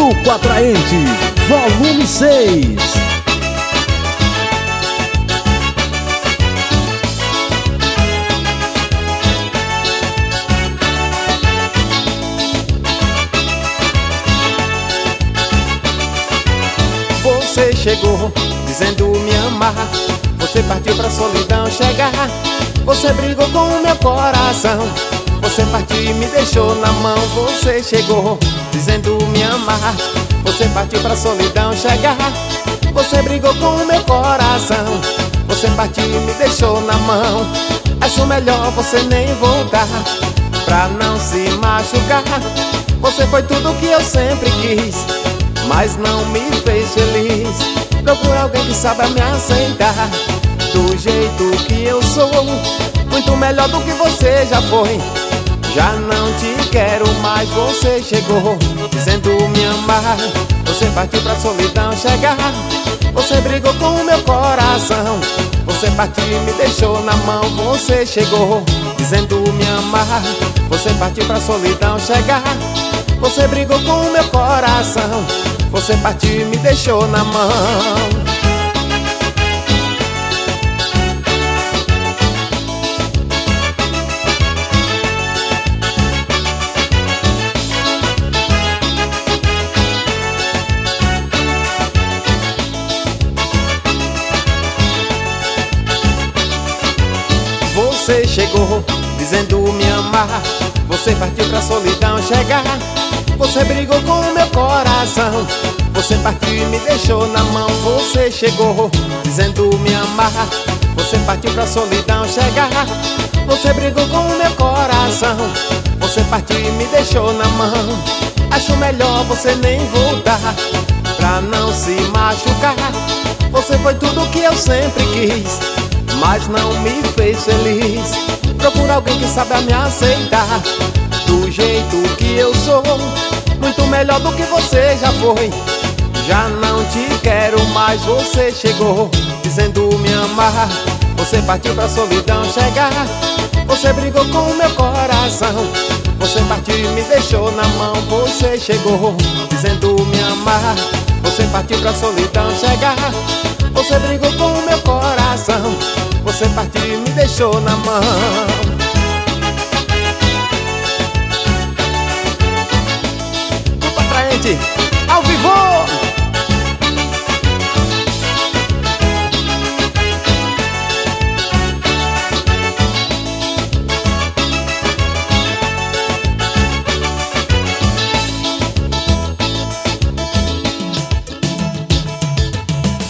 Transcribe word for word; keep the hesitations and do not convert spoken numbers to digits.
Grupo Atraente, volume seis. Você chegou dizendo me amar, você partiu pra solidão chegar. Você brigou com o meu coração, você partiu e me deixou na mão. Você chegou dizendo me amar, você partiu pra solidão chegar. Você brigou com o meu coração, você partiu e me deixou na mão. Acho melhor você nem voltar, pra não se machucar. Você foi tudo que eu sempre quis, mas não me fez feliz. Procura alguém que saiba me aceitar do jeito que eu sou, muito melhor do que você já foi. Já não te quero mais. Você chegou dizendo me amar, você partiu pra solidão chegar. Você brigou com o meu coração, você partiu e me deixou na mão. Você chegou dizendo me amar, você partiu pra solidão chegar. Você brigou com o meu coração, você partiu e me deixou na mão. Você chegou dizendo me amar, você partiu pra solidão chegar. Você brigou com o meu coração, você partiu e me deixou na mão. Você chegou dizendo me amar, você partiu pra solidão chegar. Você brigou com o meu coração, você partiu e me deixou na mão. Acho melhor você nem voltar, pra não se machucar. Você foi tudo que eu sempre quis, mas não me fez feliz. Procura alguém que saiba me aceitar do jeito que eu sou, muito melhor do que você já foi. Já não te quero mais. Você chegou dizendo me amar, você partiu pra solidão chegar. Você brigou com o meu coração, você partiu e me deixou na mão. Você chegou dizendo me amar, você partiu pra solidão chegar. Você brigou com o meu coração, você partiu e me deixou na mão. Grupo Atraente.